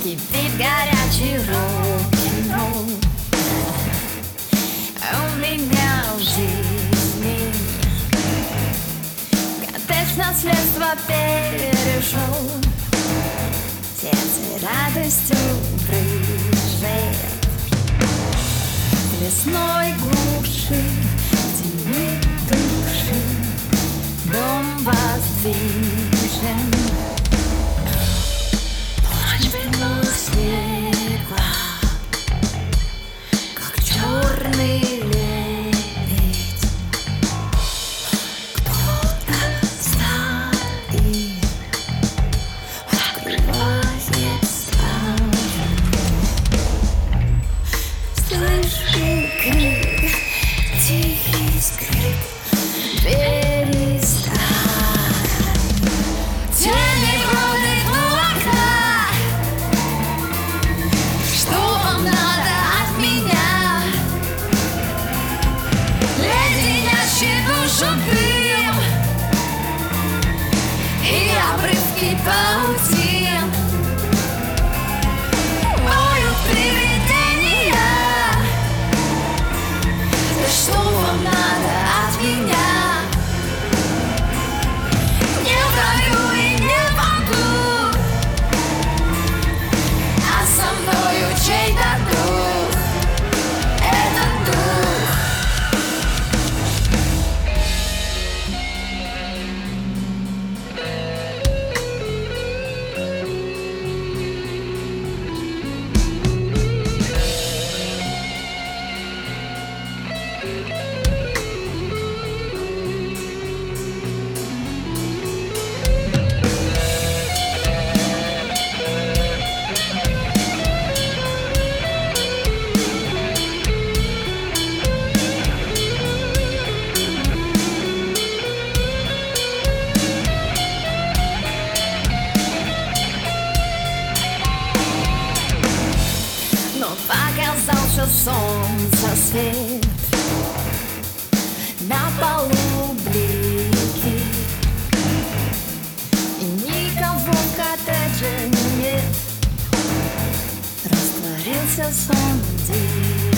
Кипит горячий рок-н-ролл. У меня в жизни коттедж наследство перешел. Сердце радостью брызжет. В лесной глуши, в тени души, дом воздвижен. Ночь вернулась слева, как черный лебедь. Кто-то стоит, открывает ставни. Слышу крик, тихий скрип двери старой. Тени бродят у окна. Что вам надо от меня? Леденящий душу дым и обрывки паутин. Моют привидения. Да что вам надо от меня? Не в раю и не в аду, а со мною чей-то дух. Этот дух. Но показался солнце свет, на полу блики, и никого в коттедже нет. Растворился сон день.